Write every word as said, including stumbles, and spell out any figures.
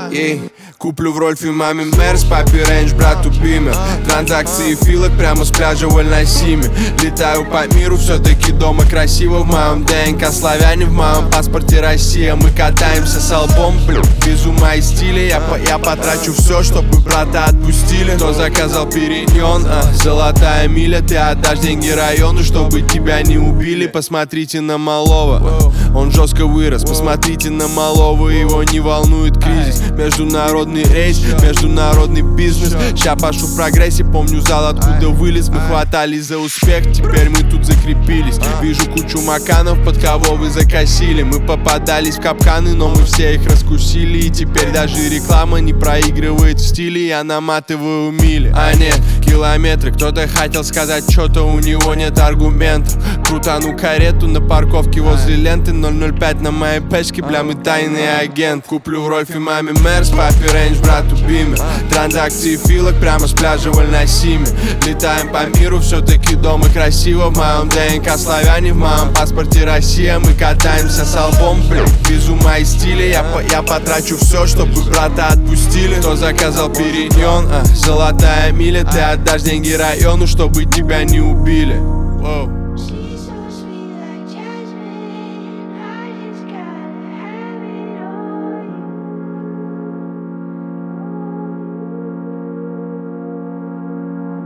Ей, куплю в Рольфе маме Мерс, папе Рейндж, брату Бимер. Транзакции филок прямо с пляжа в Аль-Насиме. Летаю по миру, все-таки дома красиво. В моем ДНК славяне, в моем паспорте Россия. Мы катаемся с албом, блю, без ума и стиля. Я, по, я потрачу все, чтобы брата отпустили. Кто заказал периньон, а, золотая миля. Ты отдашь деньги району, чтобы тебя не убили. Посмотрите на малого, он жестко вырос. Посмотрите на малого, его не волнует кризис. Международный рейс, международный бизнес. Ща пашу в прогрессе, помню зал, откуда вылез. Мы хватались за успех, теперь мы тут закрепились. Вижу кучу маканов, под кого вы закосили. Мы попадались в капканы, но мы все их раскусили. И теперь даже реклама не проигрывает в стиле. Я наматываю мили, а нет километры. Кто-то хотел сказать, что-то у него нет аргументов. Крутану карету на парковке возле ленты. Ноль ноль пять на моей печке, бля, мы тайный агент. Куплю в Рольфе маме Мерс, папе Рейндж, брату Бимер. Транзакции филок прямо с пляжа в Аль-Насиме. Летаем по миру, все-таки дома красиво. В моем ДНК славяне, в моем паспорте Россия. Мы катаемся с албом, блин, без ума и стиля. Я, по, я потрачу все, чтобы брата отпустили. Кто заказал периньон, а, золотая миля. Ты отдашь деньги району, чтобы тебя не убили. Воу.